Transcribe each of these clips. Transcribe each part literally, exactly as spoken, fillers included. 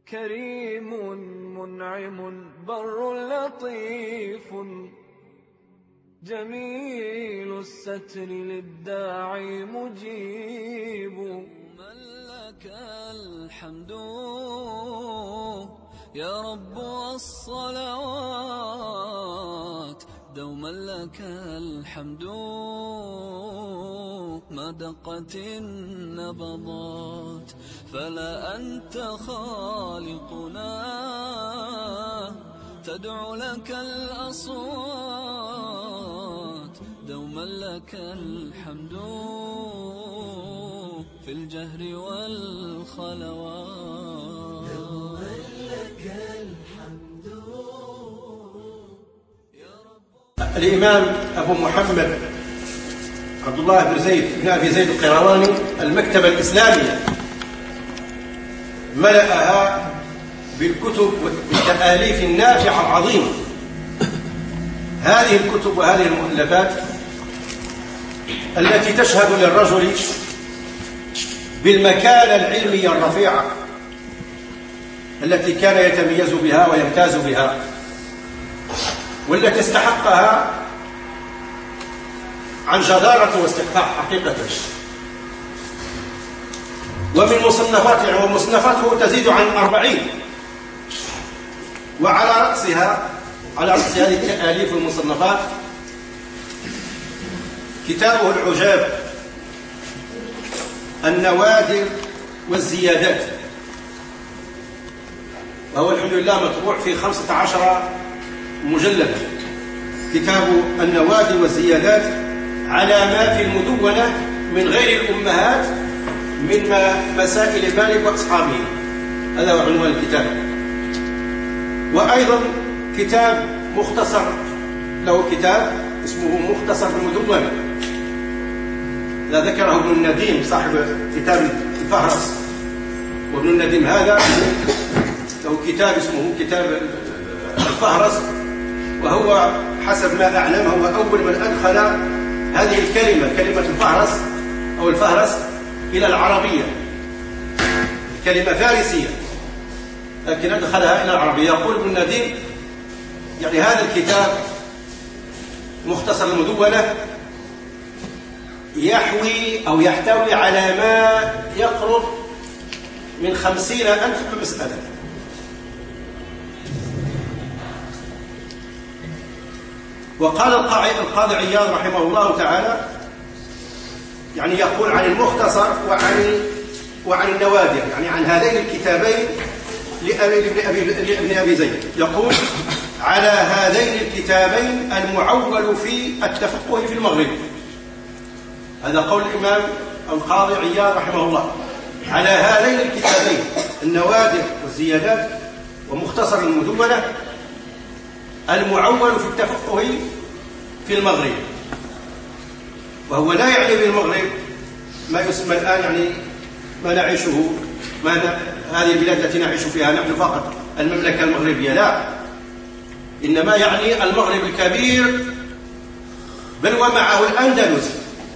كريم منعم بر لطيف جميل الستر للداعي مجيب. من لك الحمد يا رب والصلوات، دوما لك الحمد ما دقت النبضات. فلا أنت خالقنا تدعو لك الأصوات، دوما لك الحمد في الجهر والخلوات. دوما لك الحمد يا رب. الإمام أبو محمد عبد الله بن زيد بن أبي زيد القيرواني المكتبة الإسلامية ملأها بالكتب والتآليف النافعة العظيمة. هذه الكتب وهذه المؤلفات التي تشهد للرجل بالمكانة العلمية الرفيعة التي كان يتميز بها ويمتاز بها، والتي استحقها عن جدارة واستحقاق حقيقة. ومن مصنفاته ومصنفاته تزيد عن أربعين، وعلى رأسها على رأس هذه التآليف والمصنفات كتابه العجاب النوادر والزيادات، وهو الحمد لله مطبوع في خمسة عشر مجلدا. كتاب النوادر والزيادات على ما في المدونة من غير الأمهات من مسائل مالك وأصحابه، هذا هو عنوان الكتاب. وأيضا كتاب مختصر له كتاب اسمه مختصر المدونة، لا ذكره ابن النديم صاحب كتاب الفهرس. وابن النديم هذا له كتاب اسمه كتاب الفهرس، وهو حسب ما أعلم هو أول من أدخل هذه الكلمة كلمة الفهرس أو الفهرس إلى العربية. كلمة فارسية لكن أدخلها إلى العربية. يقول ابن النديم يعني هذا الكتاب مختصر المدونة يحوي أو يحتوي على ما يقرب من خمسين ألف مسألة. وقال القاضي عياض رحمه الله تعالى يعني يقول عن المختصر وعن وعن النوادر، يعني عن هذين الكتابين لابن أبي زيد، يقول على هذين الكتابين المعول في التفقه في المغرب. هذا قول الإمام القاضي عياض رحمه الله، على هذين الكتابين النوادر والزيادات ومختصر المدونة المعول في التفقه في المغرب. وهو لا يعني بالمغرب ما يسمى الآن يعني ما نعيشه ما ن... هذه البلاد التي نعيش فيها نحن فقط المملكة المغربية، لا، إنما يعني المغرب الكبير بل ومعه الأندلس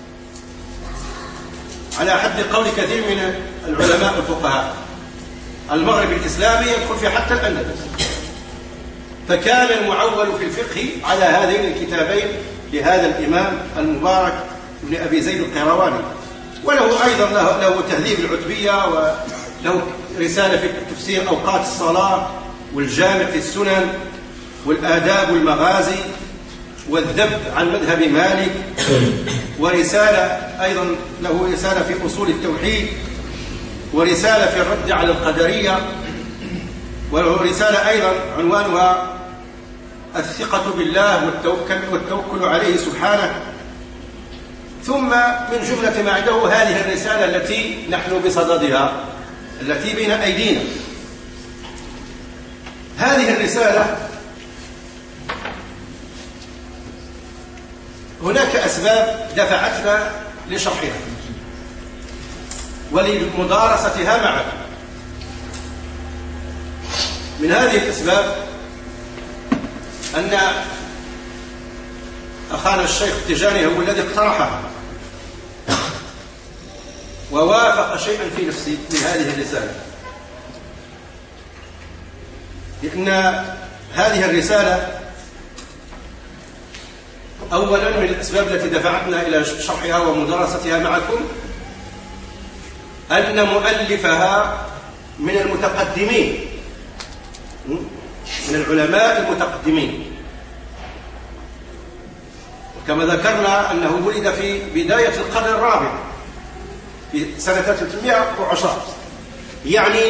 على حد قول كثير من العلماء والفقهاء. المغرب الإسلامي يدخل في حتى الأندلس. فكان المعول في الفقه على هذين الكتابين لهذا الإمام المبارك ابن أبي زيد القيرواني. وله أيضا له, له تهذيب العتبية، وله رسالة في تفسير أوقات الصلاة، والجامع في السنن، والآداب والمغازي، والذب عن مذهب مالك، ورسالة أيضا له رسالة في أصول التوحيد، ورسالة في الرد على القدرية، وله رسالة أيضا عنوانها الثقة بالله والتوكل, والتوكل عليه سبحانه. ثم من جملة ما عنده هذه الرسالة التي نحن بصددها التي بين أيدينا. هذه الرسالة هناك أسباب دفعتنا لشرحها ولمدارستها معا. من هذه الأسباب أن أخانا الشيخ التجاني هو الذي اقترحها ووافق شيئا في نفسي من هذه الرسالة، لأن هذه الرسالة أولا من الأسباب التي دفعتنا إلى شرحها ومدارستها معكم أن مؤلفها من المتقدمين، من العلماء المتقدمين، كما ذكرنا أنه ولد في بداية القرن الرابع في سنة ثلاثمائة وعشرة، يعني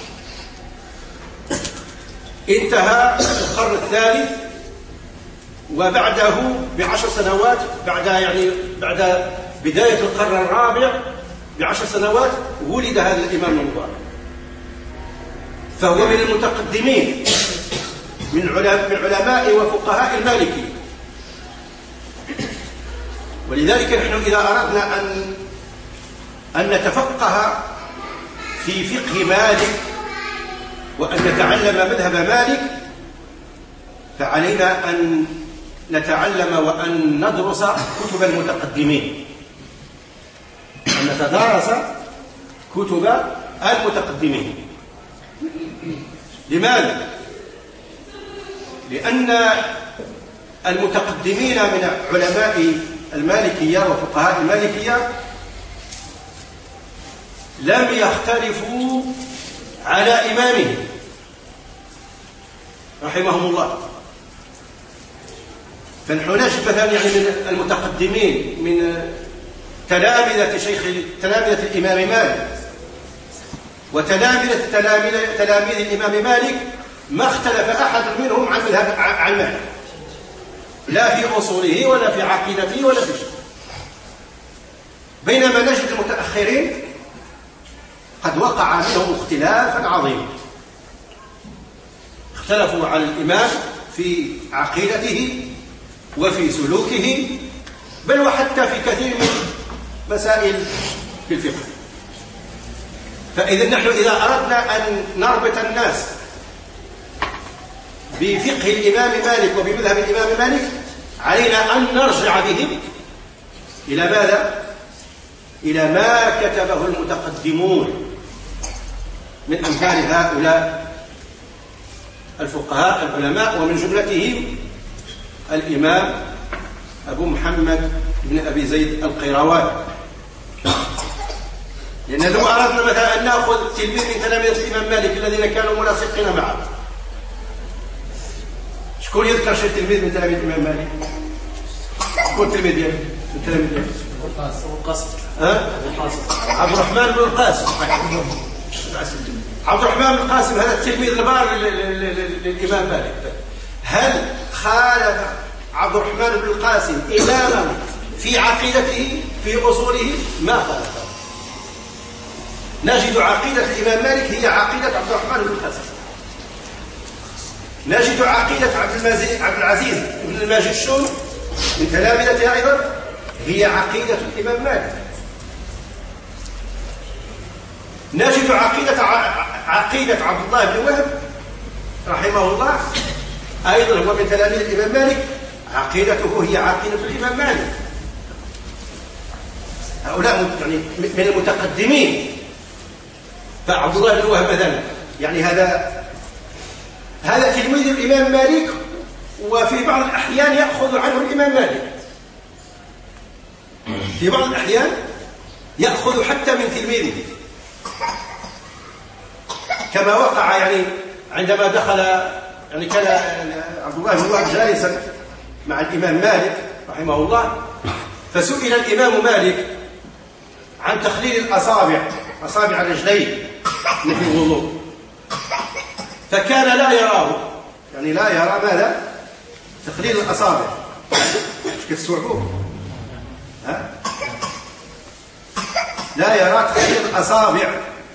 انتهى القرن الثالث، وبعده بعشر سنوات بعد يعني بعد بداية القرن الرابع بعشر سنوات ولد هذا الإمام المبارك، فهو من المتقدمين من علماء وفقهاء المالكي. ولذلك نحن إذا أردنا أن أن نتفقه في فقه مالك وأن نتعلم مذهب مالك فعلينا أن نتعلم وأن ندرس كتب المتقدمين، أن نتدارس كتب المتقدمين. لماذا؟ لأن المتقدمين من علماء المالكية وفقهاء المالكية لم يختلفوا على إمامهم رحمهم الله. فنحن نجد مثلا يعني من المتقدمين من تلامذة شيخ تلامذة الإمام مالك وتلامذة تلاميذ تلاميذ الإمام مالك ما اختلف أحد منهم عن مذهب عن مالك، لا في أصوله ولا في عقيدته ولا في شيء. بينما نجد المتأخرين قد وقع منهم اختلافا عظيما، اختلفوا على الإمام في عقيدته وفي سلوكه، بل وحتى في كثير من مسائل في الفقه. فإذا نحن إذا أردنا أن نربط الناس بفقه الإمام مالك وبمذهب الإمام مالك علينا أن نرجع بهم إلى ماذا؟ إلى ما كتبه المتقدمون من أمثال هؤلاء الفقهاء العلماء، ومن جملتهم الإمام أبو محمد بن أبي زيد القيرواني. لأن لو أردنا مثلا أن نأخذ تلميذ من تلاميذ الإمام مالك الذين كانوا ملاصقين معه، شكون يذكر شي تلميذ من تلاميذ الإمام مالك؟ شكون التلميذ ديالو؟ من تلاميذ ديالو؟ القاسم. ها؟ عبد الرحمن بن القاسم. عبد الرحمن بن القاسم هذا التلميذ البار للإمام مالك. هل خالف عبد الرحمن بن القاسم إمامه في عقيدته في أصوله؟ ما خالفه. نجد عقيدة الإمام مالك هي عقيدة عبد الرحمن بن القاسم. نجد عقيدة عبد عبد العزيز بن الماجشون من تلامذته أيضا هي عقيدة الإمام مالك. نجد عقيدة عقيدة عبد الله بن وهب رحمه الله أيضا هو من تلاميذ الإمام مالك، عقيدته هي عقيدة الإمام مالك. هؤلاء يعني من المتقدمين. فعبد الله بن وهب مثلا يعني هذا هذا تلميذ الإمام مالك، وفي بعض الأحيان يأخذ عنه الإمام مالك، في بعض الأحيان يأخذ حتى من تلميذه، كما وقع يعني عندما دخل يعني كان عبد الله بن وهب جالسا مع الإمام مالك رحمه الله، فسئل الإمام مالك عن تخليل الأصابع أصابع الرجلين في الوضوء، فكان لا يراه، يعني لا يرى ماذا؟ تخليل الأصابع. ايش كتستوعبوه؟ ها؟ لا يرى تخليل الأصابع.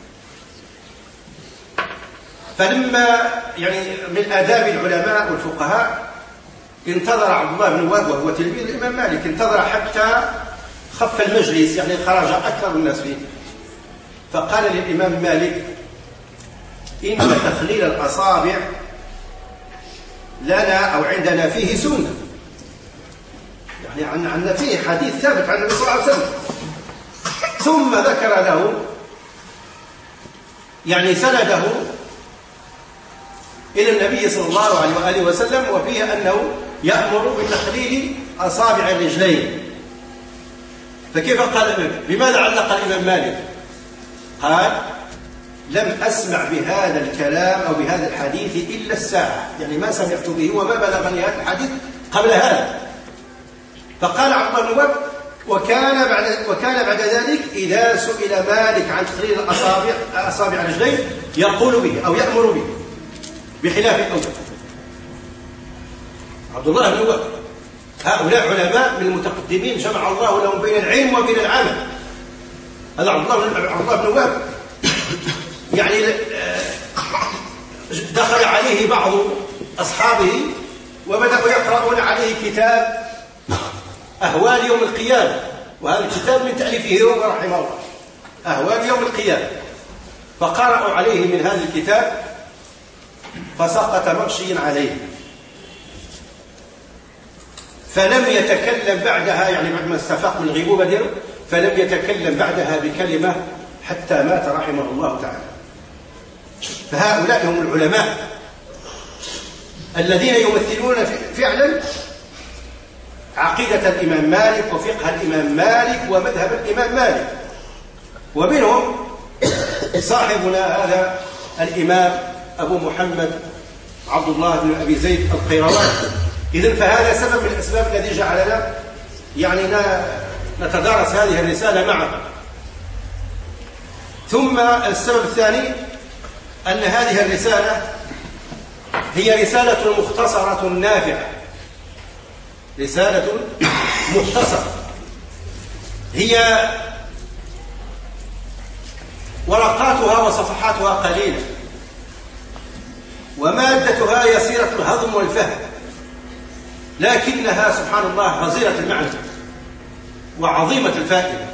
فلما يعني من آداب العلماء والفقهاء انتظر عبد الله بن وهب وهو تلميذ الإمام مالك، انتظر حتى خف المجلس، يعني خرج أكثر الناس فيه، فقال للإمام مالك: إن تخليل الأصابع لنا أو عندنا فيه سنة، يعني عندنا فيه حديث ثابت عن النبي صلى الله عليه وسلم. ثم ذكر له يعني سنده إلى النبي صلى الله عليه وآله وسلم، وفيها أنه يأمر بتخليل أصابع الرجلين. فكيف قال؟ بماذا علق الإمام مالك؟ قال: لم أسمع بهذا الكلام أو بهذا الحديث إلا الساعة، يعني ما سمعت به وما بلغني هذا الحديث قبل هذا. فقال عبد الله بن وهب: وكان بعد وكان بعد ذلك إذا سئل مالك عن تخليل الأصابع أصابع الرجلين يقول به أو يأمر به، بخلاف الأول. عبد الله بن وهب هؤلاء علماء من المتقدمين جمع الله لهم بين العلم وبين العمل. هذا عبد الله بن وهب يعني دخل عليه بعض أصحابه وبدأوا يقرؤون عليه كتاب أهوال يوم القيامة، وهذا الكتاب من تأليفه هو رحمه الله، أهوال يوم القيامة. فقرأوا عليه من هذا الكتاب فسقط مغشيا عليه، فلم يتكلم بعدها، يعني بعد ما استفاق من الغيبوبة ديره، فلم يتكلم بعدها بكلمة حتى مات رحمه الله تعالى. فهؤلاء هم العلماء الذين يمثلون فعلا عقيدة الإمام مالك وفقه الإمام مالك ومذهب الإمام مالك. ومنهم صاحبنا هذا الإمام أبو محمد عبد الله بن أبي زيد القيرواني. إذن فهذا سبب من الأسباب الذي جعلنا يعني نتدارس هذه الرسالة معا. ثم السبب الثاني أن هذه الرسالة هي رسالة مختصرة نافعة، رسالة مختصرة، هي ورقاتها وصفحاتها قليلة، ومادتها يسيرة الهضم والفهم، لكنها سبحان الله غزيرة المعنى وعظيمة الفائدة.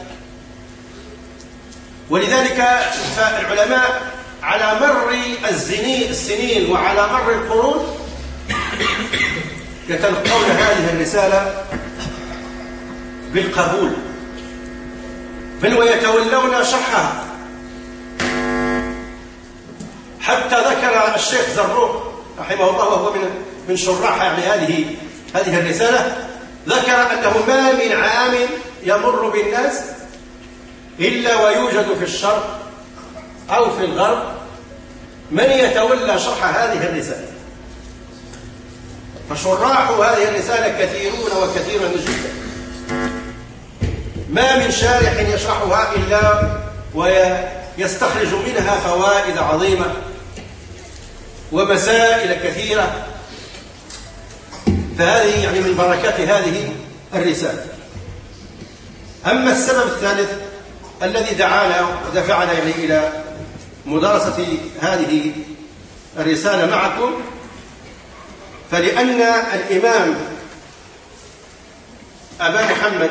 ولذلك فالعلماء على مر السنين وعلى مر القرون يتلقون هذه الرسالة بالقبول، بل ويتولون شرحها. حتى ذكر الشيخ زروق رحمه الله وهو من من شراح يعني هذه هذه الرسالة، ذكر أنه ما من عام يمر بالناس إلا ويوجد في الشرق أو في الغرب من يتولى شرح هذه الرسالة. فشراح هذه الرسالة كثيرون وكثيرا جدا، ما من شارح يشرحها إلا ويستخرج منها فوائد عظيمة ومسائل كثيرة. فهذه يعني من بركات هذه الرسالة. أما السبب الثالث الذي دعانا ودفعنا يعني إلى مدارسة هذه الرسالة معكم، فلأن الإمام أبا محمد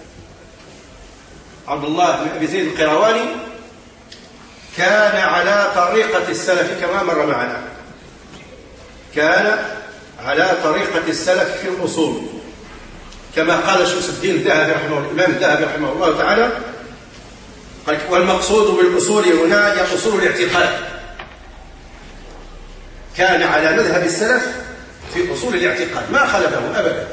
عبد الله بن أبي زيد القيرواني كان على طريقة السلف كما مر معنا، كان على طريقة السلف في الأصول كما قال شمس الدين الذهبي رحمه الله، الإمام الذهبي رحمه الله تعالى، والمقصود بالأصول هنا هي أصول الاعتقاد. كان على مذهب السلف في أصول الاعتقاد ما خلفه أبدا.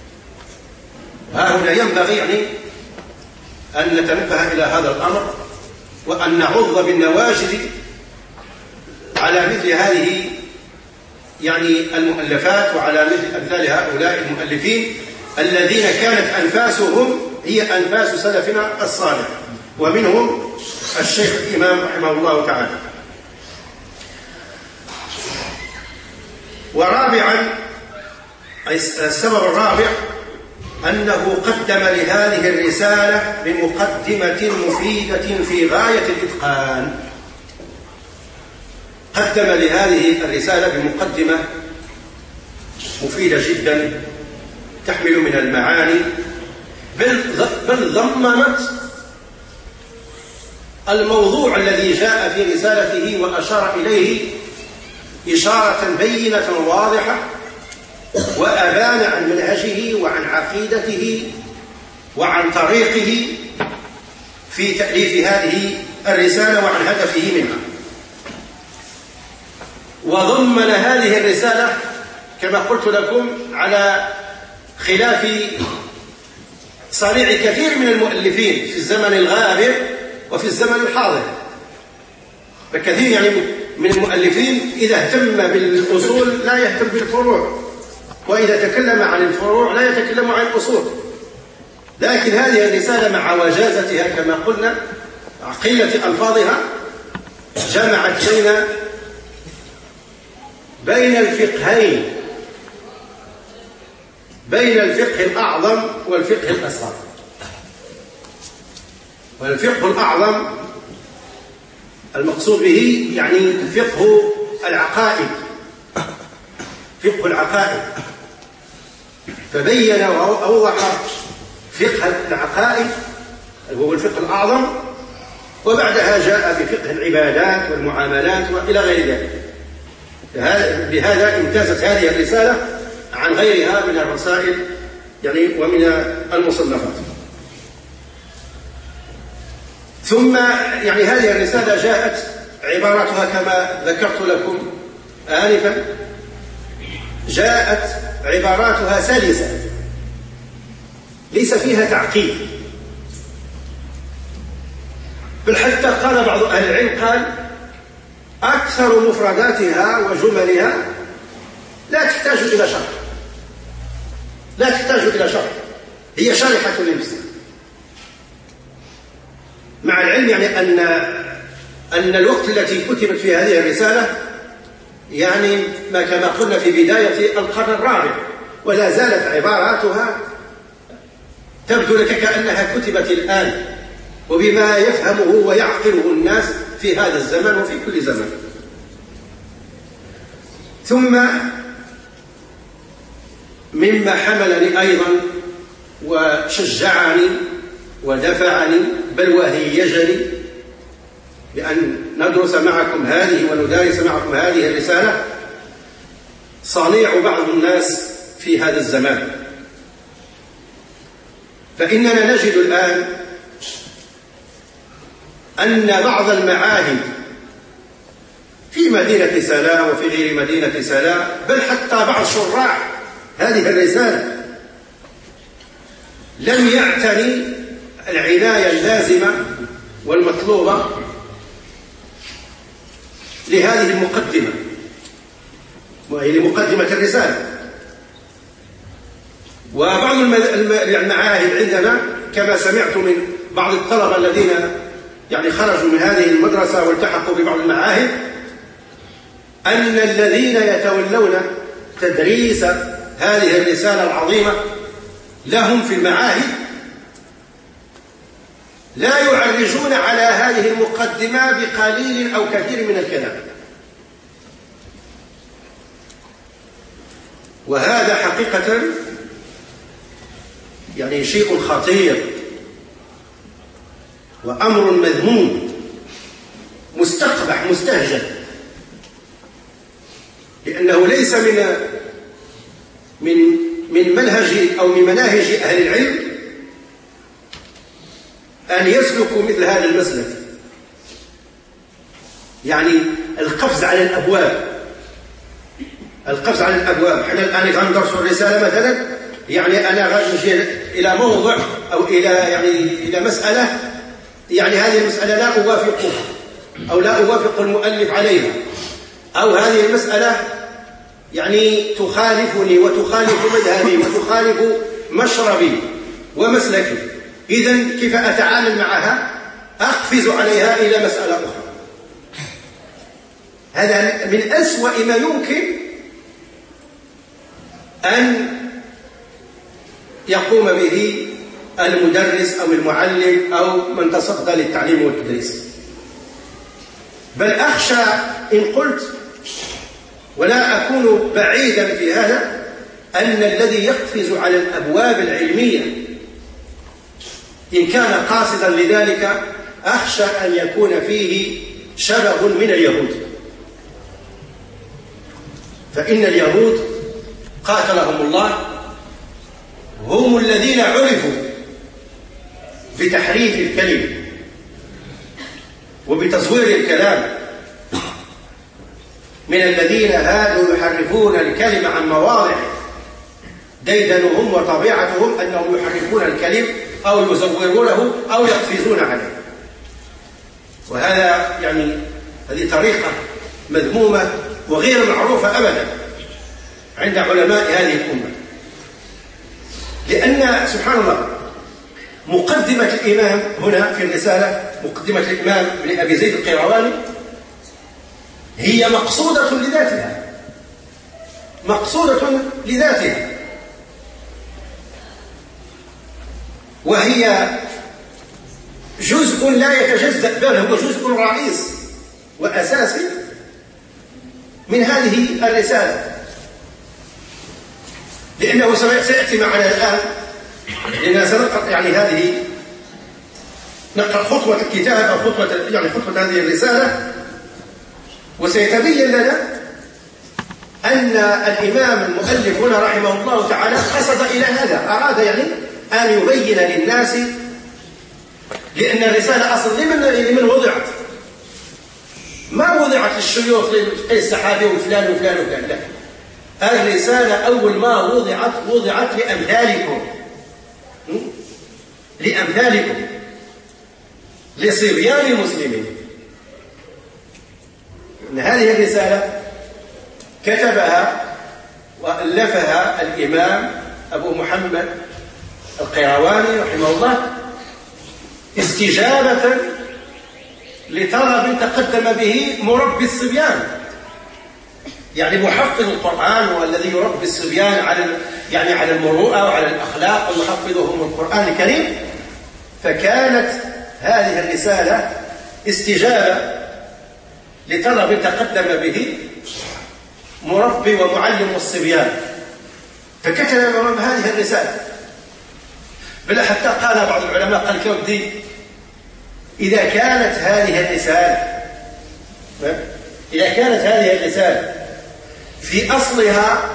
ها هنا ينبغي يعني أن نتنبه إلى هذا الأمر وأن نعض بالنواجذ على مثل هذه يعني المؤلفات وعلى مثل أمثال هؤلاء المؤلفين الذين كانت أنفاسهم هي أنفاس سلفنا الصالح، ومنهم الشيخ الإمام رحمه الله تعالى. ورابعا السبب الرابع أنه قدم لهذه الرسالة بمقدمة مفيدة في غاية الإتقان. قدم لهذه الرسالة بمقدمة مفيدة جدا تحمل من المعاني، بل ضمنت الموضوع الذي جاء في رسالته وأشار إليه إشارة بينة واضحة، وأبان عن منهجه وعن عقيدته وعن طريقه في تأليف هذه الرسالة وعن هدفه منها. وضمن هذه الرسالة كما قلت لكم على خلاف صنيع كثير من المؤلفين في الزمن الغابر وفي الزمن الحاضر. فكثير يعني من المؤلفين إذا اهتم بالأصول لا يهتم بالفروع، وإذا تكلم عن الفروع لا يتكلم عن الأصول. لكن هذه الرسالة مع وجازتها كما قلنا قلة ألفاظها جمعت بين بين الفقهين، بين الفقه الأعظم والفقه الأصغر. والفقه الأعظم المقصود به يعني فقه العقائد، فقه العقائد، فبين وأوضح فقه العقائد وهو الفقه الأعظم، وبعدها جاء بفقه العبادات والمعاملات وإلى غير ذلك. بهذا امتازت هذه الرسالة عن غيرها من الرسائل يعني ومن المصنفات. ثم يعني هذه الرسالة جاءت عباراتها كما ذكرت لكم آنفا، جاءت عباراتها سلسة ليس فيها تعقيد، بل حتى قال بعض أهل العلم قال أكثر مفرداتها وجملها لا تحتاج إلى شرح، لا تحتاج إلى شرح، هي شارحة لنفسها. مع العلم يعني أن أن الوقت التي كتبت في هذه الرسالة يعني ما كما قلنا في بداية القرن الرابع، ولا زالت عباراتها تبدو لك كأنها كتبت الآن وبما يفهمه ويعقله الناس في هذا الزمن وفي كل زمن. ثم مما حملني أيضا وشجعني ودفعني بل وهيجني بأن ندرس معكم هذه وندارس معكم هذه الرسالة صنيع بعض الناس في هذا الزمان. فإننا نجد الآن أن بعض المعاهد في مدينة سلا وفي غير مدينة سلا بل حتى بعض شراح هذه الرسالة لم يعتني العناية اللازمة والمطلوبة لهذه المقدمة وهي لمقدمة الرسالة. وبعض المعاهد عندنا كما سمعت من بعض الطلبة الذين يعني خرجوا من هذه المدرسة والتحقوا ببعض المعاهد أن الذين يتولون تدريس هذه الرسالة العظيمة لهم في المعاهد لا يعرجون على هذه المقدمة بقليل أو كثير من الكلام، وهذا حقيقة يعني شيء خطير وأمر مذموم مستقبح مستهجن، لأنه ليس من من من منهج أو من مناهج أهل العلم أن يسلكوا مثل هذا المسلك، يعني القفز على الأبواب، القفز على الأبواب. احنا الآن ندرس الرسالة مثلا، يعني أنا غادي إلى موضع أو إلى يعني إلى مسألة، يعني هذه المسألة لا أوافقها أو لا أوافق المؤلف عليها، أو هذه المسألة يعني تخالفني وتخالف مذهبي وتخالف مشربي ومسلكي، إذن كيف أتعامل معها؟ أقفز عليها إلى مسألة أخرى. هذا من أسوأ ما يمكن أن يقوم به المدرس أو المعلم أو من تصدى للتعليم والتدريس. بل أخشى إن قلت ولا أكون بعيدا في هذا أن الذي يقفز على الأبواب العلمية إن كان قاصدا لذلك أخشى أن يكون فيه شبه من اليهود. فإن اليهود قاتلهم الله هم الذين عرفوا بتحريف الكلم وبتزوير الكلام من الذين هادوا يحرفون الكلم عن مواضعه ديدنهم وطبيعتهم أنهم يحرفون الكلم أو يزورونه أو يقفزون عليه. وهذا يعني هذه طريقة مذمومة وغير معروفة أبدا عند علماء هذه الأمة، لأن سبحان الله مقدمة الإمام هنا في الرسالة، مقدمة الإمام ابن أبي زيد القيرواني هي مقصودة لذاتها، مقصودة لذاتها، وهي جزء لا يتجزأ، بل هو جزء رئيس وأساسي من هذه الرسالة، لأنه سيأتي معنا الآن، لأننا سنقرأ يعني هذه نقرأ خطوة الكتاب أو خطوة يعني خطوة هذه الرسالة، وسيتبين لنا أن الإمام المؤلف هنا رحمه الله تعالى قصد إلى هذا، أراد يعني أن يبين للناس، لأن الرسالة أصلا لمن لمن وضعت؟ ما وضعت للشيوخ للسحابي وفلان وفلان وفلان، لا، الرسالة أول ما وضعت وضعت لأمثالكم، لأمثالكم لصبيان المسلمين. إن هذه الرسالة كتبها وألفها الإمام أبو محمد القيرواني رحمه الله استجابة لطلب تقدم به مربي الصبيان، يعني محفظ القرآن والذي يربي الصبيان على يعني على المروءة وعلى الأخلاق ويحفظهم القرآن الكريم. فكانت هذه الرسالة استجابة لطلب تقدم به مربي ومعلم الصبيان، فكتب هذه الرسالة. بل حتى قال بعض العلماء قال كودي إذا كانت هذه الرسالة إذا كانت هذه الرسالة في أصلها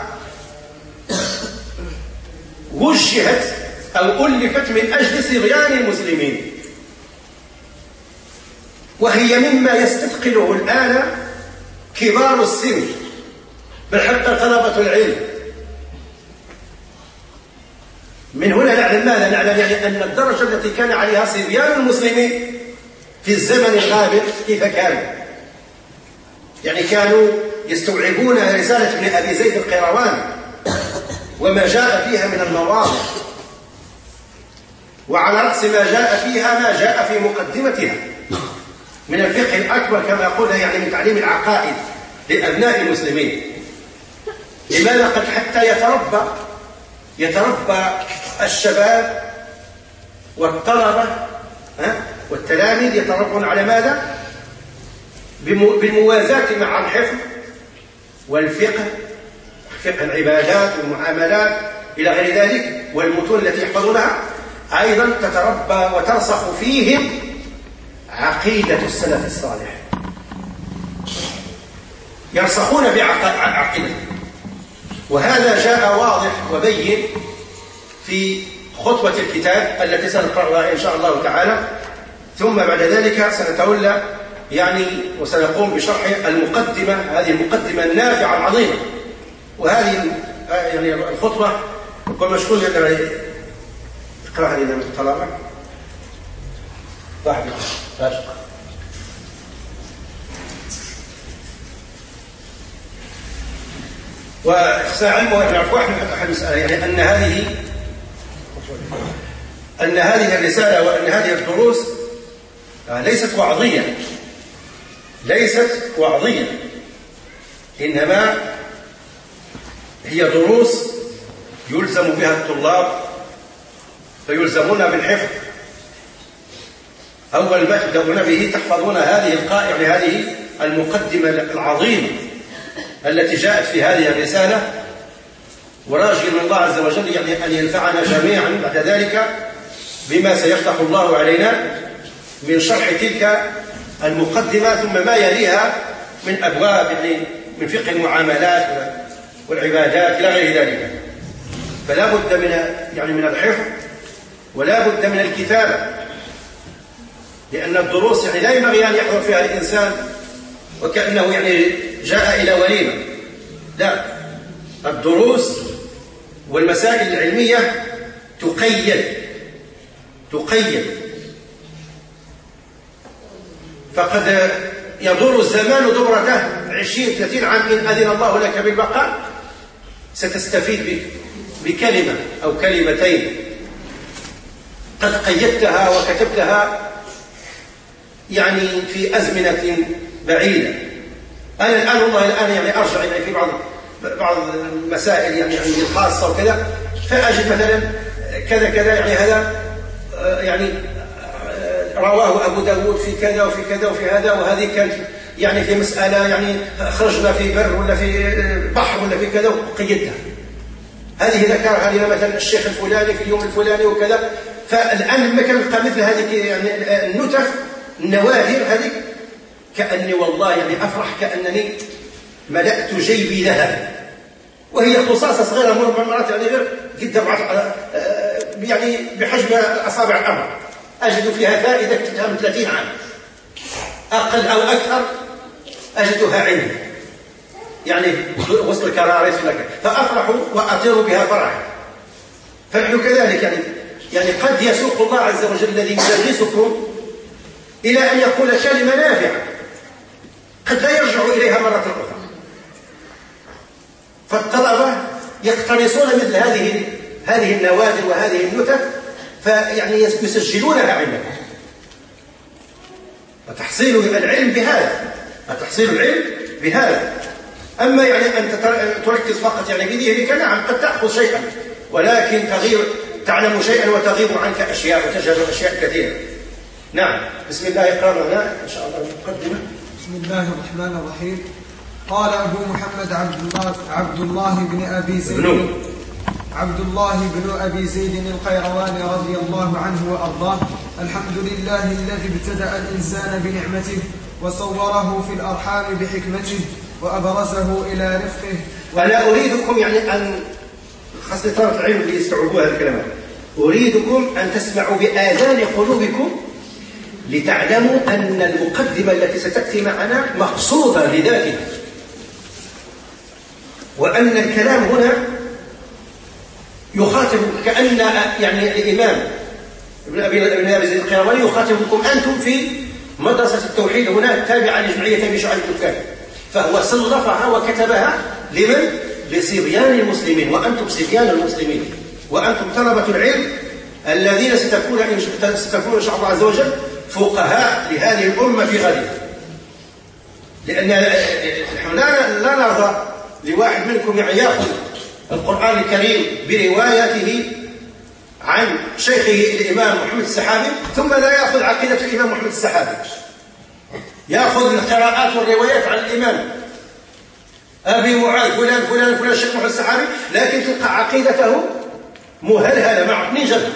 وجهت أو ألفت من أجل صبيان المسلمين، وهي مما يستثقله الآن كبار السن بل حتى طلبة العلم. من هنا نعلم ماذا؟ نعلم يعني أن الدرجة التي كان عليها صبيان المسلمين في الزمن الغابر كيف كانوا، يعني كانوا يستوعبون رسالة ابن أبي زيد القيرواني وما جاء فيها من المواضع، وعلى رأس ما جاء فيها ما جاء في مقدمتها من الفقه الأكبر كما قلنا، يعني من تعليم العقائد لأبناء المسلمين. لماذا؟ قد حتى يتربى يتربى الشباب والطلبة والتلاميذ يتربون على ماذا؟ بالموازاة مع الحفظ والفقه، فقه العبادات والمعاملات إلى غير ذلك، والمتون التي يحفظونها أيضا تتربى وترسخ فيهم عقيدة السلف الصالح، يرسخون بعقيدة. وهذا جاء واضح وبين في خطبة الكتاب التي سنقرأها إن شاء الله تعالى، ثم بعد ذلك سنتولى يعني وسنقوم بشرح المقدمة، هذه المقدمة النافعة العظيمة. وهذه يعني الخطبة كل مشغول يعني اقرأ هذه من الطلبة واحد يقرأ. وإخساء علمه يعرف واحد أحد المسألة، يعني أن هذه أن هذه الرسالة وأن هذه الدروس ليست وعظية، ليست وعظية، إنما هي دروس يلزم بها الطلاب فيلزمون بالحفظ. أول ما تبدأون به تحفظون هذه القائمة، يعني هذه المقدمة العظيمة التي جاءت في هذه الرسالة، وراجي من الله عز وجل يعني أن ينفعنا جميعا بعد ذلك بما سيفتح الله علينا من شرح تلك المقدمة، ثم ما يليها من أبواب يعني من فقه المعاملات والعبادات إلى غير ذلك. فلا بد من يعني من الحفظ ولا بد من الكتابة، لأن الدروس يعني لا ينبغي أن يحضر فيها الإنسان وكأنه يعني جاء إلى وليمة، لا، الدروس والمسائل العلمية تقيد تقيد فقد يدور الزمان دورته عشرين ثلاثين عام إن أذن الله لك بالبقاء ستستفيد بكلمة أو كلمتين قد قيدتها وكتبتها يعني في أزمنة بعيدة. أنا الآن والله الآن يعني أرجع يعني في بعض بعض المسائل يعني عندي الخاصة وكذا، فأجد مثلا كذا كذا يعني هذا يعني رواه أبو داود في كذا وفي كذا وفي هذا، وهذه كانت يعني في مسألة يعني خرجنا في بر ولا في بحر ولا في كذا وقيدتها. هذه ذكرها لنا مثلا الشيخ الفلاني في اليوم الفلاني وكذا. فالآن لما كان نلقى مثل هذه يعني النتف النوادر هذه كأني والله يعني أفرح كأنني ملأت جيبي ذهب، وهي قصاصة صغيرة مرة مرات يعني غير جدا يعني بحجم أصابع الأمر، أجد فيها فائدة كتبتها من ثلاثين عام أقل أو أكثر أجدها عندي يعني وسط الكراريس لك، فأفرح وأطير بها فرحا. فنحن كذلك يعني يعني قد يسوق الله عز وجل الذي يدرسكم إلى أن يقول كلمة نافعة قد لا يرجع إليها مرة أخرى، فالطلبة يقتنصون مثل هذه هذه النوادر وهذه النتف فيعني يسجلونها عندهم. وتحصيل العلم بهذا تحصيل العلم بهذا أما يعني أن تركز فقط يعني بذهنك، نعم قد تأخذ شيئا ولكن تغير تعلم شيئا وتغيب عنك أشياء وتجهل أشياء كثيرة. نعم. بسم الله اقرأ لنا إن شاء الله المقدمة. بسم الله الرحمن الرحيم. قال أبو محمد عبد الله عبد الله بن أبي زيد بن عبد الله بن أبي زيد القيرواني رضي الله عنه وأرضاه: الحمد لله الذي ابتدأ الإنسان بنعمته وصوره في الأرحام بحكمته وأبرزه إلى رفقه. وأنا أريدكم يعني أن خاصة طلبة العلم اللي يستوعبوا هذا الكلام، أريدكم أن تسمعوا بآذان قلوبكم لتعلموا أن المقدمة التي ستأتي معنا مقصودة لذاتها، وأن الكلام هنا يخاطب كأن يعني الإمام ابن أبي زيد القيرواني يخاطبكم أنتم في مدرسة التوحيد هنا التابعة لجمعية أبي شعيب الدكان، فهو صنفها وكتبها لمن؟ لصبيان المسلمين، وأنتم صبيان المسلمين، وأنتم طلبة العلم الذين ستكون ستكون إن شاء الله عز وجل فقهاء لهذه الأمة في غدها. لأن نحن لا نرضى لواحد منكم يعني يأخذ القرآن الكريم بروايته عن شيخه الإمام محمد السحابي ثم لا يأخذ عقيدة الإمام محمد السحابي، يأخذ القراءات والروايات عن الإمام أبي معاذ فلان فلان فلان الشيخ محمد السحابي، لكن تلقى عقيدته مهلهلة مع اثنين جنب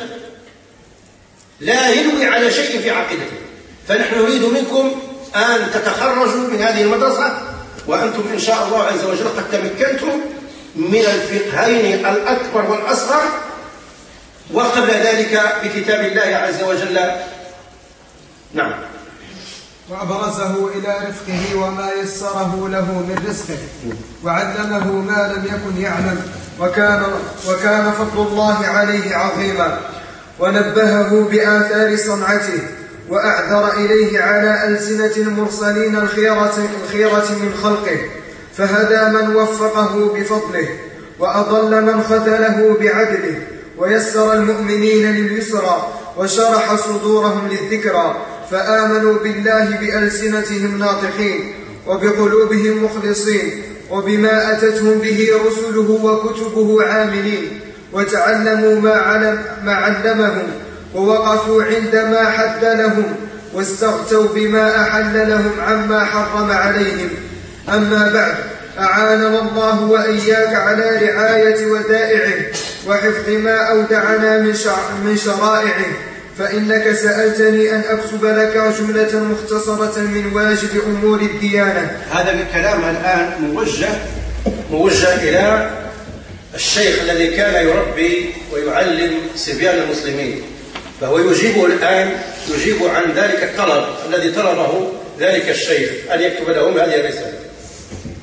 لا ينوي على شيء في عقيدته. فنحن نريد منكم أن تتخرجوا من هذه المدرسة وأنتم إن شاء الله عز وجل قد تمكنتم من الفقهين الأكبر والأصغر، وقبل ذلك بكتاب الله عز وجل. نعم. وأبرزه إلى رفقه وما يسره له من رزقه وعلمه ما لم يكن يعلم، وكان, وكان فضل الله عليه عظيما، ونبهه بآثار صنعته وأعذر إليه على ألسنة المرسلين الخيرة, الخيرة من خلقه، فهدى من وفقه بفضله وأضل من خذله بعدله، ويسر المؤمنين لليسرى وشرح صدورهم للذكرى، فآمنوا بالله بألسنتهم ناطقين وبقلوبهم مخلصين، وبما أتتهم به رسله وكتبه عاملين، وتعلموا ما, علم ما علمهم، ووقفوا عندما حد لهم، واستغتوا بما أحل لهم عما حرم عليهم. أما بعد، أعاننا الله وإياك على رعاية ودائعه وحفظ ما أودعنا من, من شرائعه، فإنك سألتني أن أكتب لك جملة مختصرة من واجب أمور الديانة. هذا الكلام الآن موجه موجه إلى الشيخ الذي كان يربي ويعلم صبيان المسلمين، فهو يجيب الآن يجيب عن ذلك الطلب الذي طلبه ذلك الشيخ أن يكتب لهم هذه الرسالة.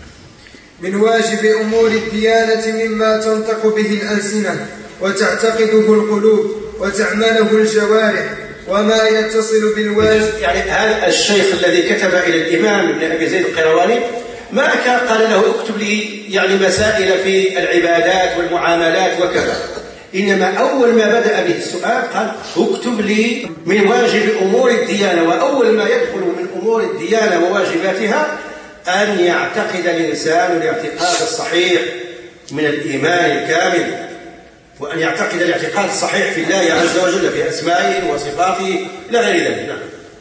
من واجب أمور الديانة مما تنطق به الألسنة وتعتقده القلوب وتعمله الجوارح وما يتصل بالواجب. يعني هذا الشيخ الذي كتب إلى الإمام ابن أبي زيد القيرواني ما كان قال له اكتب لي يعني مسائل في العبادات والمعاملات وكذا، إنما أول ما بدأ به السؤال قال اكتب لي من واجب أمور الديانة، وأول ما يدخل من أمور الديانة وواجباتها أن يعتقد الإنسان الاعتقاد الصحيح من الإيمان الكامل، وأن يعتقد الاعتقاد الصحيح في الله عز وجل في أسمائه وصفاته إلى غير ذلك.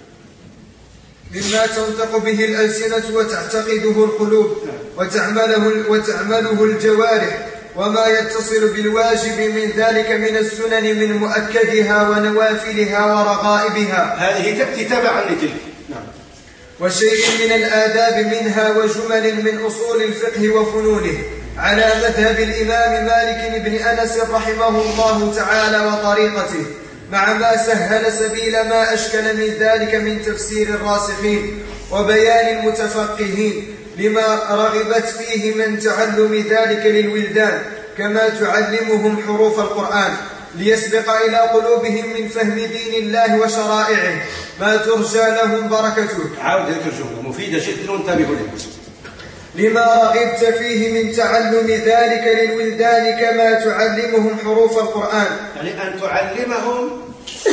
مما تنطق به الألسنة وتعتقده القلوب وتعمله, وتعمله الجوارح وما يتصل بالواجب من ذلك من السنن من مؤكدها ونوافلها ورغائبها. هذه تأتي تبعا لتلك. نعم. وشيء من الآداب منها وجمل من أصول الفقه وفنونه على مذهب الإمام مالك بن أنس رحمه الله تعالى وطريقته، مع ما سهل سبيل ما أشكل من ذلك من تفسير الراسخين وبيان المتفقهين لما رغبت فيه من تعلم ذلك للولدان، كما تعلمهم حروف القرآن ليسبق إلى قلوبهم من فهم دين الله وشرائعه ما ترجى لهم بركته. عاود هذه الجملة مفيدة جدا وانتبهوا لها. لما رغبت فيه من تعلم ذلك للولدان كما تعلمهم حروف القرآن، يعني أن تعلمهم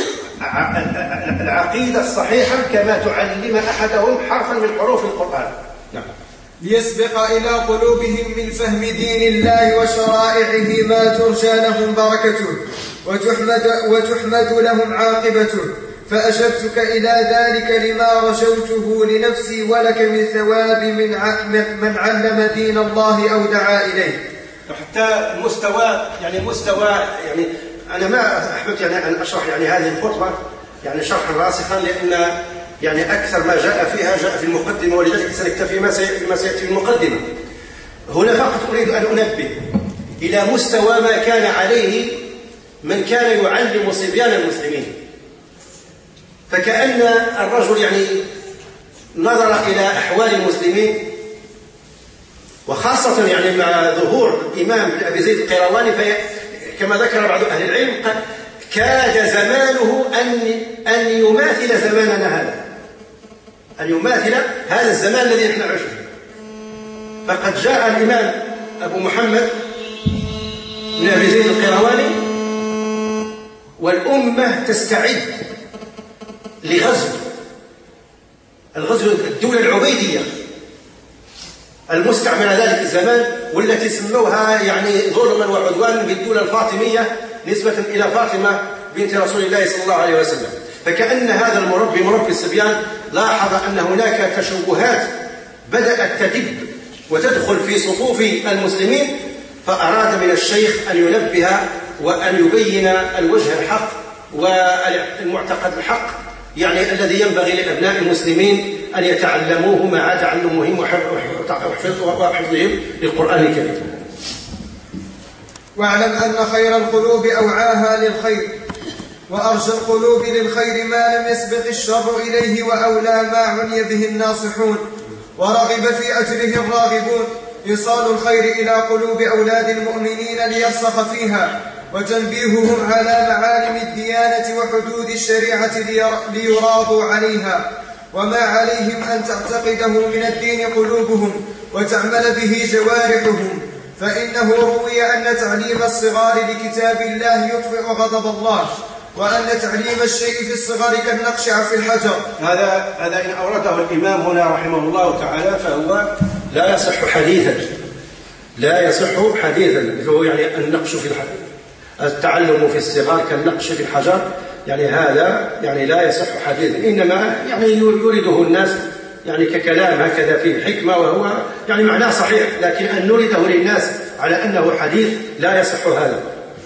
العقيدة الصحيحة كما تعلم أحدهم حرفا من حروف القرآن. نعم. ليسبق إلى قلوبهم من فهم دين الله وشرائعه ما ترجى لهم بركته وتحمد, وتحمد لهم عاقبته. فأشبتك إلى ذلك لما رجوته لنفسي ولك من ثواب من, من علم دين الله أو دعا إليه. حتى المستوى يعني مستوى يعني أنا ما أحببت يعني أن أشرح يعني هذه الخطبة يعني شرحا راسخا، لأن يعني أكثر ما جاء فيها جاء في المقدمة، ولذلك سنكتفي ما سيأتي في المقدمة. هنا فقط أريد أن أنبه إلى مستوى ما كان عليه من كان يعلم صبيان المسلمين، فكأن الرجل يعني نظر إلى أحوال المسلمين، وخاصة يعني مع ظهور الإمام ابن أبي زيد القيرواني، كما ذكر بعض أهل العلم كاد زمانه أن أن يماثل زماننا هذا، أن يماثل هذا الزمان الذي نحن نعيش فيه. فقد جاء الإمام أبو محمد بن أبي زيد القيرواني والأمة تستعد لغزو الغزو الدولة العبيدية المستعمرة ذلك الزمان، والتي سموها يعني ظلما وعدوانا بالدولة الفاطمية نسبة إلى فاطمة بنت رسول الله صلى الله عليه وسلم. فكأن هذا المربي مربي الصبيان لاحظ أن هناك تشوهات بدأت تدب وتدخل في صفوف المسلمين، فأراد من الشيخ أن ينبه وأن يبين الوجه الحق والمعتقد الحق يعني الذي ينبغي لأبناء المسلمين أن يتعلموه مع تعلمهم وحفظهم للقرآن الكريم. واعلم أن خير القلوب أوعاها للخير، وأرجى القلوب للخير ما لم يسبق الشر إليه، وأولى ما عني به الناصحون ورغب في أجره الراغبون إيصال الخير إلى قلوب أولاد المؤمنين ليرسخ فيها، وتنبيههم على معالم الديانة وحدود الشريعة ليراضوا عليها، وما عليهم أن تعتقده من الدين قلوبهم وتعمل به جوارحهم، فإنه روي أن تعليم الصغار لكتاب الله يطفئ غضب الله، وأن تعليم الشيء في الصغر كالنقش في الحجر. هذا هذا إن أورده الإمام هنا رحمه الله تعالى فهو لا يصح حديثا، لا يصح حديثا. هو يعني النقش في الحجر، التعلم في الصغار كالنقش في الحجر، يعني هذا يعني لا يصح حديثا، إنما يعني يريده الناس يعني ككلام هكذا فيه حكمة، وهو يعني معناه صحيح، لكن أن نريده للناس على أنه حديث لا يصح هذا.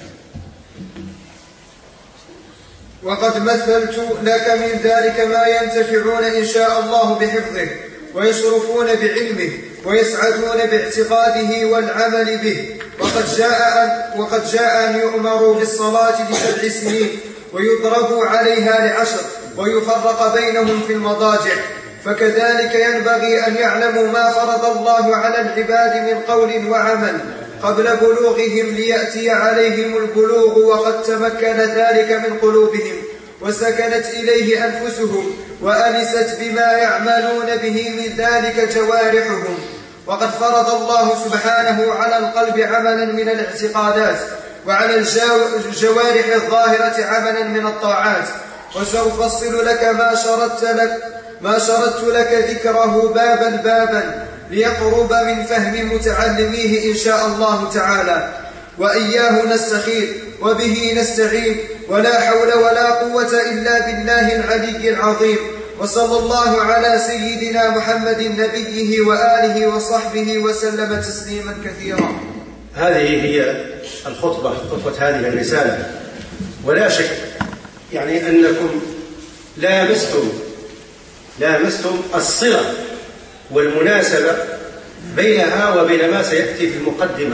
وقد مثلت لك من ذلك ما ينتفعون إن شاء الله بحفظه، ويشرفون بعلمه، ويسعدون باعتقاده والعمل به. وقد جاء أن, وقد جاء أن يؤمروا بالصلاة لسبع سنين ويضربوا عليها لعشر، ويفرق بينهم في المضاجع، فكذلك ينبغي أن يعلموا ما فرض الله على العباد من قول وعمل قبل بلوغهم ليأتي عليهم البلوغ وقد تمكن ذلك من قلوبهم وسكنت إليه أنفسهم وأنست بما يعملون به من ذلك جوارحهم. وقد فرض الله سبحانه على القلب عملا من الاعتقادات وعلى الجوارح الظاهرة عملا من الطاعات. وسأفصل لك ما شردت لك ما شردت لك ذكره بابا بابا ليقرب من فهم متعلميه إن شاء الله تعالى. وإياه نستخير وبه نستعين ولا حول ولا قوة إلا بالله العلي العظيم. وصلى الله على سيدنا محمد نبيه وآله وصحبه وسلم تسليما كثيرا. هذه هي الخطبة، خطبة هذه الرسالة. ولا شك يعني أنكم لامستم لامستم الصلة والمناسبة بينها وبين ما سيأتي في المقدمة،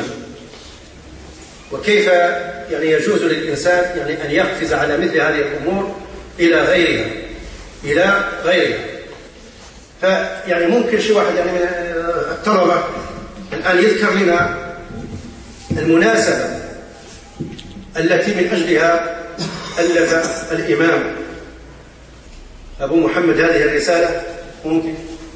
وكيف يعني يجوز للإنسان يعني أن يقفز على مثل هذه الأمور إلى غيرها إلى غيرها. فيعني ممكن شيء واحد يعني من الطلبة الآن يذكر لنا المناسبة التي من أجلها ألف الإمام أبو محمد هذه الرسالة. ممكن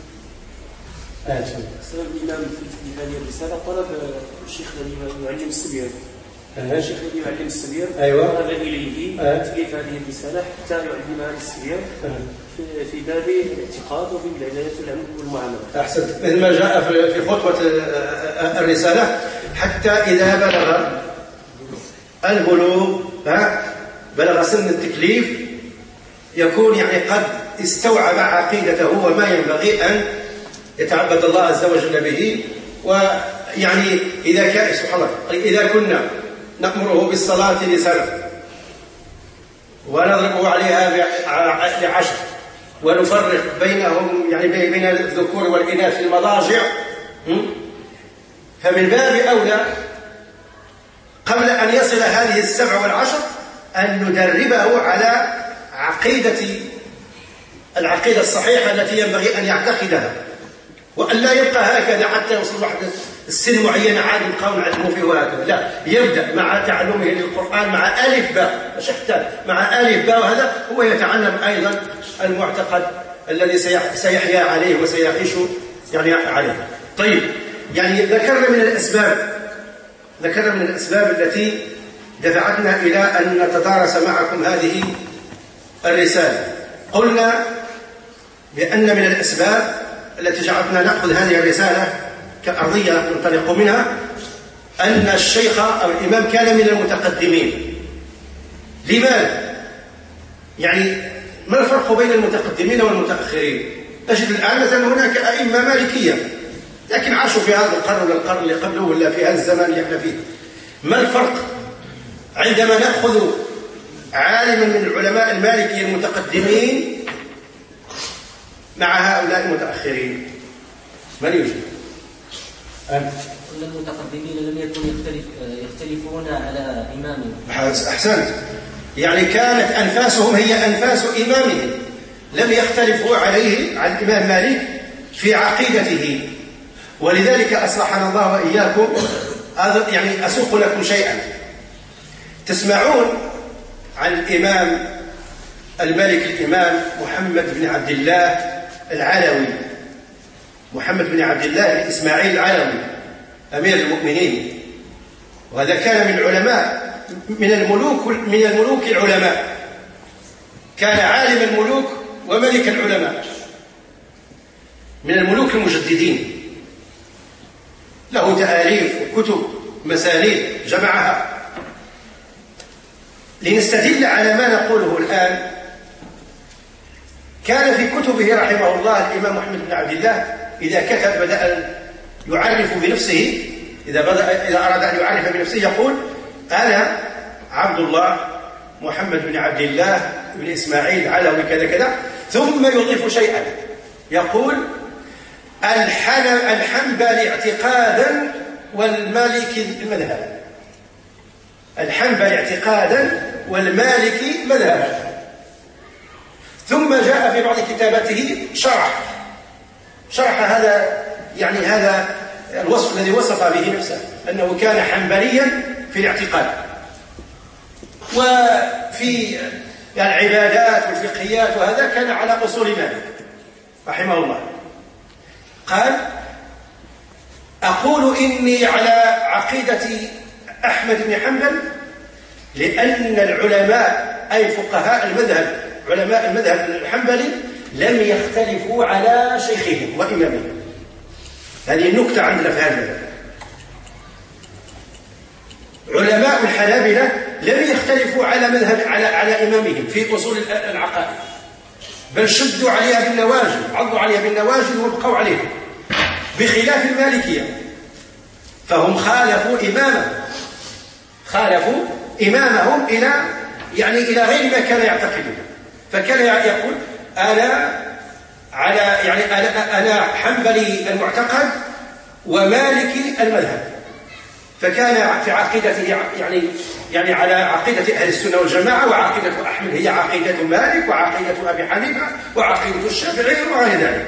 آه سبب الإمام في هذه الرسالة طلب الشيخ الذي يعلم الصبيان الشيخ الذي يعلم الصبيان أيوة. طلب إليه تأليف هذه الرسالة حتى يعلمها للصبيان في باب الاعتقاد وفي العبادة والمعاملة. أحسنت، مثل ما جاء في خطبة الرسالة حتى إذا بلغ البلوغ بلغ سن التكليف يكون يعني قد استوعب عقيدته وما ينبغي أن يتعبد الله عز وجل به. ويعني إذا كان سبحان الله إذا كنا نأمره بالصلاة لسنة ونضربه عليها لعشر ونفرق بينهم يعني بين الذكور والإناث في المضاجع، فمن باب أولى قبل أن يصل هذه السبع والعشر أن ندربه على عقيدة العقيدة الصحيحة التي ينبغي أن يعتقدها، وأن لا يبقى هكذا حتى يوصل واحد السن معين عاد يبقى نعلمه فيه وهكذا. لا، يبدأ مع تعلمه للقرآن مع ألف باء مش يحتاج مع ألف باء، وهذا هو يتعلم أيضا المعتقد الذي سيحيا عليه وسيعيش يعني عليه. طيب يعني ذكرنا من الأسباب ذكرنا من الأسباب التي دفعتنا إلى أن نتدارس معكم هذه الرسالة. قلنا بأن من الأسباب التي جعلتنا نأخذ هذه الرسالة كأرضية ننطلق منها أن الشيخ أو الإمام كان من المتقدمين. لماذا؟ يعني ما الفرق بين المتقدمين والمتأخرين؟ نجد الآن مثلا هناك أئمة مالكية لكن عاشوا في هذا القرن ولا القرن اللي قبله ولا في هذا الزمان اللي احنا فيه. ما الفرق عندما نأخذ عالما من العلماء المالكية المتقدمين مع هؤلاء المتأخرين؟ من يوجد؟ كل المتقدمين لم يكن يختلف يختلفون على إمامهم. أحسنت، يعني كانت أنفاسهم هي أنفاس إمامهم، لم يختلفوا عليه عن الإمام مالك في عقيدته. ولذلك أصلحنا الله وإياكم يعني أسوق لكم شيئا. تسمعون عن الإمام الملك الإمام محمد بن عبد الله العلوي، محمد بن عبد الله إسماعيل العلوي أمير المؤمنين، وهذا كان من العلماء من الملوك من الملوك العلماء، كان عالم الملوك وملك العلماء، من الملوك المجددين، له تآليف وكتب مسانيد جمعها. لنستدل على ما نقوله الآن، كان في كتبه رحمه الله الإمام محمد بن عبد الله إذا كتب بدأ يعرف بنفسه، إذا بدأ إذا أراد أن يعرف بنفسه يقول أنا عبد الله محمد بن عبد الله بن إسماعيل علوي كذا كذا، ثم يضيف شيئا يقول الحنبلي اعتقادا والمالكي مذهبا، الحنبلي اعتقادا والمالكي مذهبا. ثم جاء في بعض كتاباته شرح شرح هذا يعني هذا الوصف الذي وصف به نفسه أنه كان حنبليا في الاعتقاد وفي العبادات والفقهيات، وهذا كان على أصول مالك رحمه الله. قال: أقول إني على عقيدة أحمد بن حنبل لأن العلماء أي فقهاء المذهب علماء المذهب الحنبلي لم يختلفوا على شيخهم وإمامهم. هذه النكتة عندنا في هذا. علماء الحنابلة لم يختلفوا على مذهب على على إمامهم في أصول العقائد، بل شدوا عليها بالنواجذ، عضوا عليها بالنواجذ وابقوا عليها، بخلاف المالكية فهم خالفوا إمامهم خالفوا إمامهم إلى يعني إلى غير ما كان يعتقدون. فكان يقول: أنا على يعني أنا أنا حنبلي المعتقد ومالكي المذهب. فكان في عقيدته يعني يعني على عقيدة أهل السنة والجماعة، وعقيدة أحمد هي عقيدة مالك، وعقيدة أبي حنيفة، وعقيدة الشافعي وغير ذلك.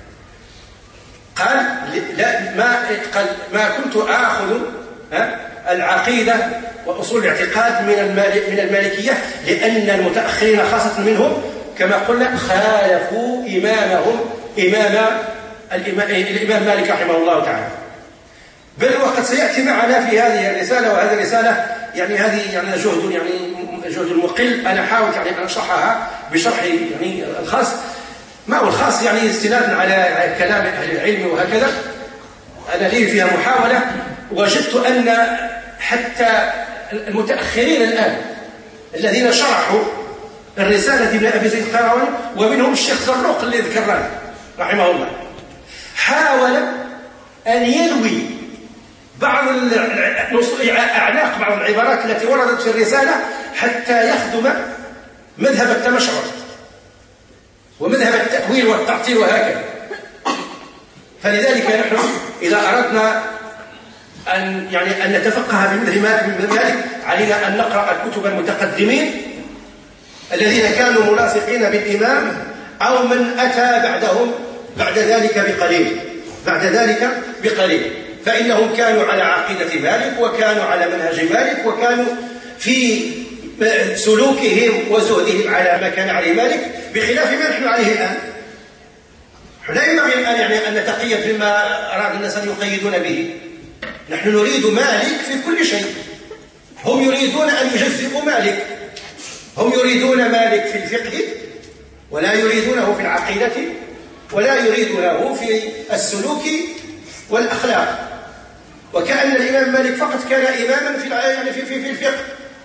قال: لا ما قال ما كنت آخذ العقيدة وأصول الاعتقاد من المالك من المالكية، لأن المتأخرين خاصة منهم كما قلنا خالفوا إمامهم إمام الإمام مالك رحمه الله تعالى. بل وقد سيأتي معنا في هذه الرسالة، وهذه الرسالة يعني هذه يعني جهد يعني جهد المقل، أنا حاولت يعني أن أشرحها بشرح يعني الخاص، ما هو الخاص يعني استنادا على كلام أهل العلم وهكذا. أنا لي فيها محاولة، وجدت أن حتى المتأخرين الآن الذين شرحوا الرسالة ابن أبي زيد القيرواني، ومنهم الشيخ زروق اللي ذكرناه رحمه الله، حاول أن يلوي بعض أعناق بعض العبارات التي وردت في الرسالة حتى يخدم مذهب التمشعر ومذهب التأويل والتعطيل وهكذا. فلذلك نحن إذا أردنا أن يعني أن نتفقه بمذهب مالك علينا أن نقرأ الكتب المتقدمين الذين كانوا ملاصقين بالإمام، أو من أتى بعدهم بعد ذلك بقليل بعد ذلك بقليل فإنهم كانوا على عقيدة مالك، وكانوا على منهج مالك، وكانوا في سلوكهم وزهدهم على ما كان عليه مالك، بخلاف ما نحن عليه الآن. لا ينبغي الآن يعني أن نتقيد بما أراد الناس أن يقيدون به. نحن نريد مالك في كل شيء، هم يريدون أن يجذبوا مالك، هم يريدون مالك في الفقه ولا يريدونه في العقيدة، ولا يريدونه في السلوك والأخلاق. وكأن الإمام مالك فقط كان إماما في يعني في في في الفقه.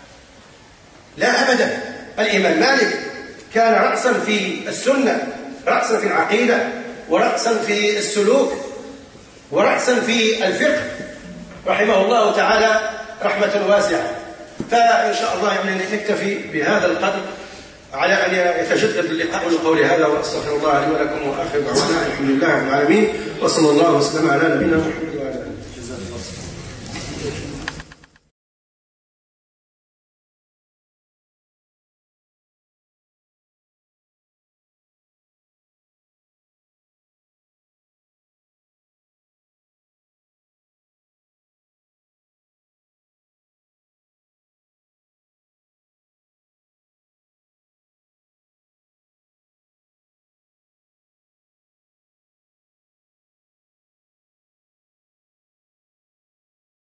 لا أبدا، الإمام مالك كان رأسا في السنة، رأسا في العقيدة، ورأسا في السلوك، ورأسا في الفقه رحمه الله تعالى رحمة واسعة. فإن شاء الله يعني نكتفي بهذا القدر على أن يتجدد اللقاء لقول هذا، وأستغفر الله لي ولكم، وآخر دعوانا الحمد لله رب العالمين، وصلى الله وسلم على نبينا محمد وعلى آله.